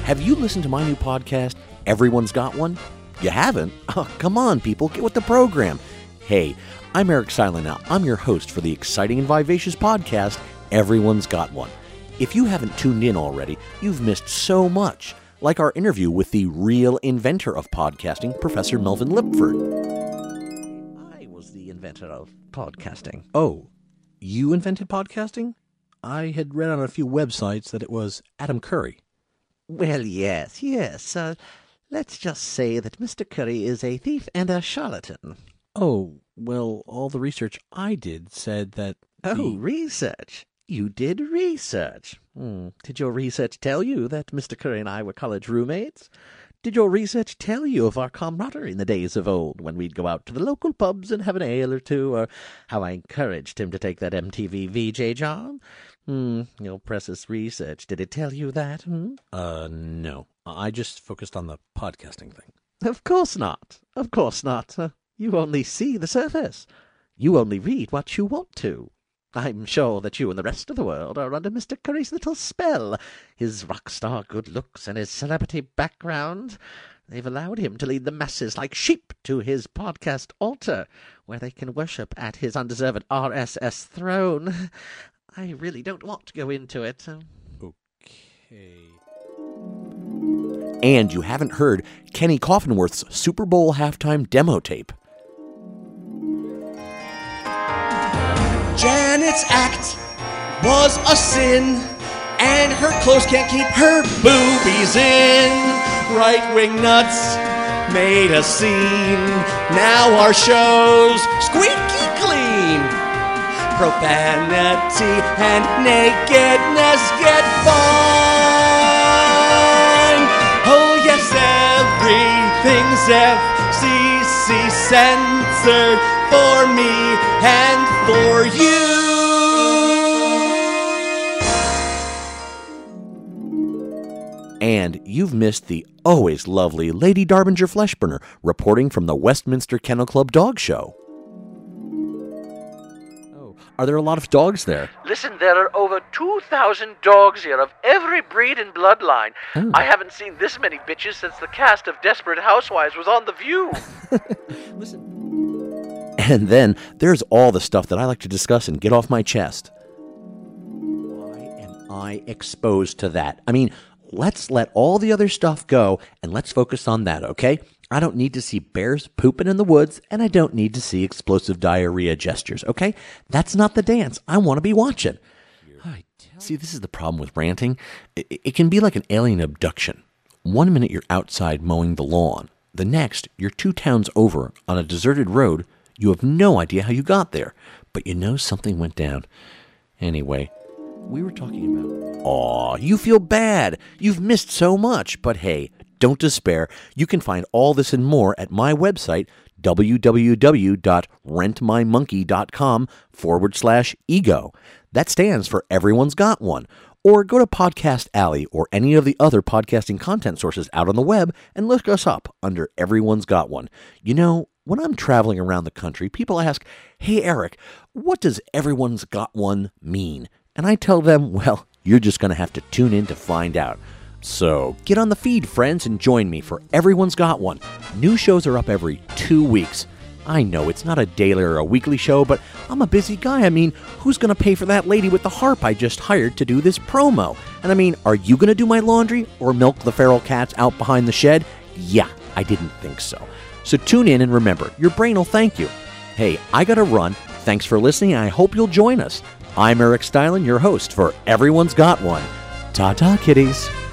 Have you listened to my new podcast, Everyone's Got One? You haven't? Oh, come on, people, get with the program. Hey, I'm Eric Silent now. I'm your host for the exciting and vivacious podcast, Everyone's Got One. If you haven't tuned in already, you've missed so much, like our interview with the real inventor of podcasting, Professor Melvin Lipford. I was the inventor of podcasting. Oh, you invented podcasting? I had read on a few websites that it was Adam Curry. Well, yes. Let's just say that Mr. Curry is a thief and a charlatan. Oh, well, all the research I did said that... Research? You did research? Did your research tell you that Mr. Curry and I were college roommates? Did your research tell you of our camaraderie in the days of old, when we'd go out to the local pubs and have an ale or two, or how I encouraged him to take that MTV VJ job? Your precious research, did it tell you that? No. I just focused on the podcasting thing. Of course not. You only see the surface. You only read what you want to. I'm sure that you and the rest of the world are under Mr. Curry's little spell. His rock star good looks and his celebrity background. They've allowed him to lead the masses like sheep to his podcast altar, where they can worship at his undeserved RSS throne. I really don't want to go into it. Okay. And you haven't heard Kenny Coffinworth's Super Bowl halftime demo tape. Janet's act was a sin, and her clothes can't keep her boobies in. Right-wing nuts made a scene. Now our show's squeaky clean. Profanity and nakedness get fine. Oh yes, everything's FCC censored for me and for you. And you've missed the always lovely Lady Darbinger Fleshburner reporting from the Westminster Kennel Club Dog Show. Oh, are there a lot of dogs there? Listen, there are over 2,000 dogs here of every breed and bloodline. Oh. I haven't seen this many bitches since the cast of Desperate Housewives was on The View. Listen. And then there's all the stuff that I like to discuss and get off my chest. Why am I exposed to that? I mean, let's let all the other stuff go and let's focus on that, okay? I don't need to see bears pooping in the woods, and I don't need to see explosive diarrhea gestures, okay? That's not the dance I want to be watching. See, this is the problem with ranting. It can be like an alien abduction. 1 minute you're outside mowing the lawn. The next, you're 2 towns over on a deserted road. You have no idea how you got there, but you know something went down. Anyway, we were talking about... Aw, you feel bad. You've missed so much. But hey, don't despair. You can find all this and more at my website, www.rentmymonkey.com/ego. That stands for Everyone's Got One. Or go to Podcast Alley or any of the other podcasting content sources out on the web and look us up under Everyone's Got One. You know, when I'm traveling around the country, people ask, "Hey, Eric, what does Everyone's Got One mean?" And I tell them, well, you're just going to have to tune in to find out. So get on the feed, friends, and join me for Everyone's Got One. New shows are up every 2 weeks. I know it's not a daily or a weekly show, but I'm a busy guy. I mean, who's going to pay for that lady with the harp I just hired to do this promo? And I mean, are you going to do my laundry or milk the feral cats out behind the shed? Yeah, I didn't think so. So tune in and remember, your brain will thank you. Hey, I gotta run. Thanks for listening, and I hope you'll join us. I'm Eric Stylen, your host for Everyone's Got One. Ta-ta, kitties.